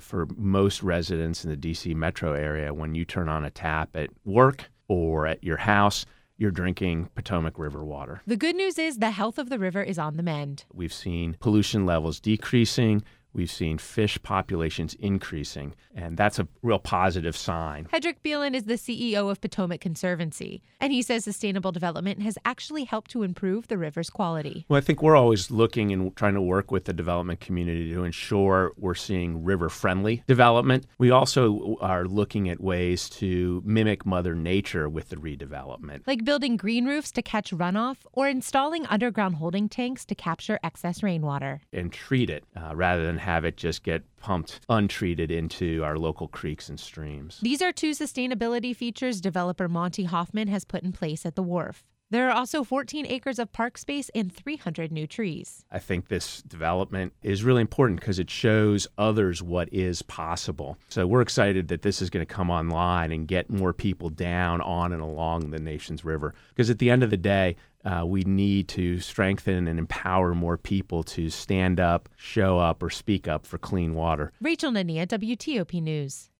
for most residents in the D.C. metro area, when you turn on a tap at work or at your house, you're drinking Potomac River water. The good news is the health of the river is on the mend. We've seen pollution levels decreasing. We've seen fish populations increasing, and that's a real positive sign. Hedrick Beelen is the CEO of Potomac Conservancy, and he says sustainable development has actually helped to improve the river's quality. Well, I think we're always looking and trying to work with the development community to ensure we're seeing river-friendly development. We also are looking at ways to mimic Mother Nature with the redevelopment. Like building green roofs to catch runoff or installing underground holding tanks to capture excess rainwater. And treat it rather than have it just get pumped untreated into our local creeks and streams. These are two sustainability features developer Monty Hoffman has put in place at the wharf. There are also 14 acres of park space and 300 new trees. I think this development is really important because it shows others what is possible. So we're excited that this is going to come online and get more people down on and along the nation's river. Because at the end of the day, we need to strengthen and empower more people to stand up, show up, or speak up for clean water. Rachel Nania, WTOP News.